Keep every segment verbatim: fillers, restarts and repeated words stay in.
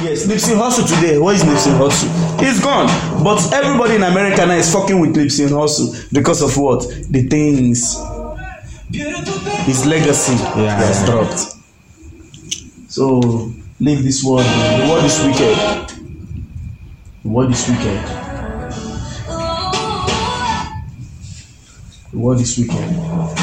Yes, Nipsey Hussle today. What is Nipsey Hussle? He's gone. But everybody in America now is fucking with Nipsey Hussle because of what? The things. His legacy yeah, has yeah. dropped. So leave this world. The world is wicked. The world is wicked. The world is wicked.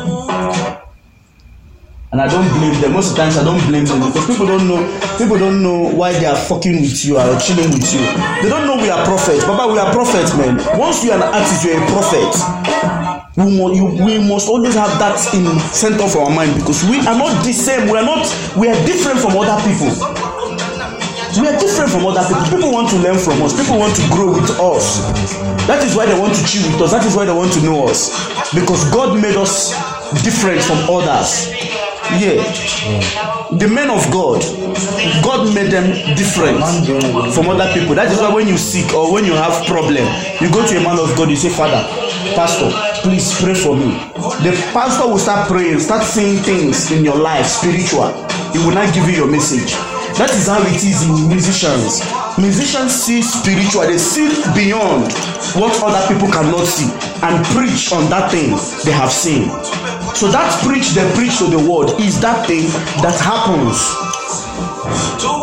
And I don't blame them. Most of the times I don't blame them because people don't know people don't know why they are fucking with you or chilling with you. They don't know we are prophets. Baba, we are prophets, man. Once you are an artist, you are a prophet. We must, you, we must always have that in center of our mind because we are not the same. We are not. We are different from other people. We are different from other people. People want to learn from us. People want to grow with us. That is why they want to chill with us. That is why they want to know us because God made us different from others. Yeah, the men of God, God made them different from other people. That is why when you sick or when you have problem, you go to a man of God, you say, Father, Pastor, please pray for me. The pastor will start praying, start saying things in your life, spiritual. He will not give you your message. That is how it is in musicians. Musicians see spiritual, they see beyond what other people cannot see and preach on that thing they have seen. So that preach they preach to the world is that thing that happens.